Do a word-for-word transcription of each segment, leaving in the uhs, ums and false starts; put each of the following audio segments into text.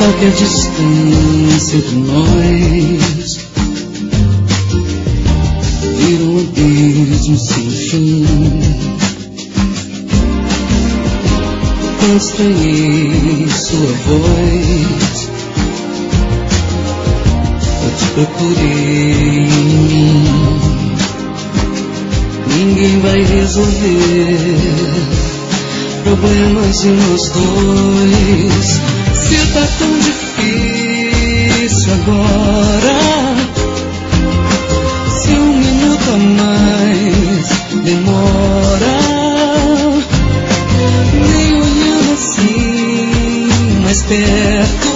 que a distância entre nós vira um abismo sem fim. Quando estranhei sua voz, eu te procurei em mim. Ninguém vai resolver problemas de nós dois. Se tá tão difícil agora, se um minuto a mais demora, nem olhando assim mais perto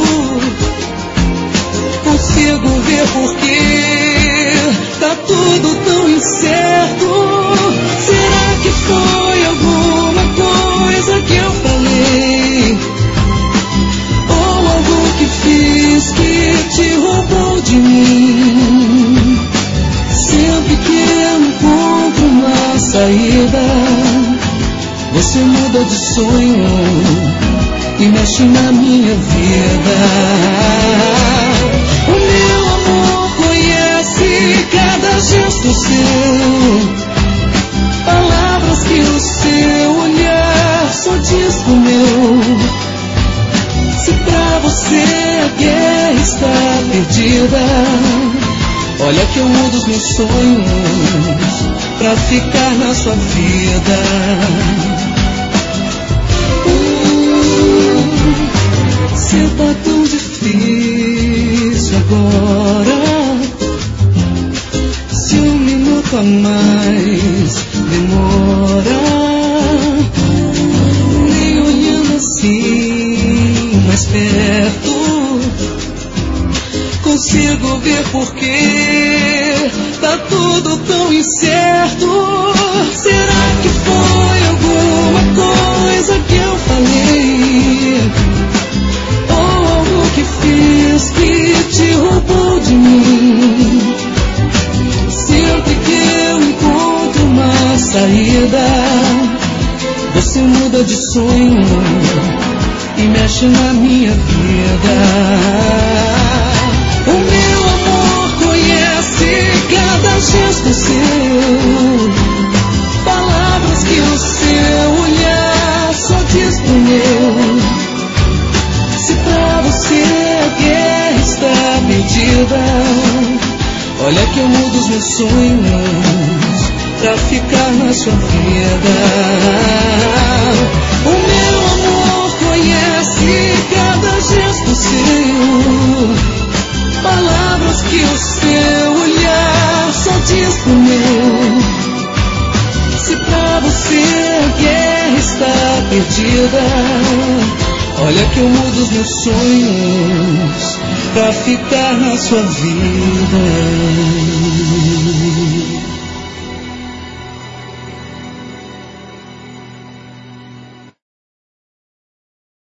consigo ver porque tá tudo tão incerto. Será que foi alguma coisa que eu falei, ou algo que fiz que te roubou de mim? Sempre que eu encontro uma saída, você muda de sonho e mexe na minha vida. O meu amor conhece cada gesto seu, palavras que o seu olhar só diz pro meu. Se pra você a guerra está perdida, olha que eu mudo os meus sonhos pra ficar na sua vida. uh, Se tá tão difícil agora, se um minuto a mais demora, nem olhando assim mais perto consigo ver porque tá tudo tão incerto. Será que foi alguma coisa que eu falei, ou algo que fiz que te roubou de mim? Sempre que eu encontro uma saída, você muda de sonho e mexe na minha vida. O meu amor conhece cada gesto seu, palavras que o seu olhar só diz pro meu. Se pra você a guerra está perdida, olha que eu mudo os meus sonhos pra ficar na sua vida. O meu amor conhece cada gesto seu, palavras que o seu olhar só diz pro meu. Se pra você a guerra está perdida, olha que eu mudo os meus sonhos pra ficar na sua vida.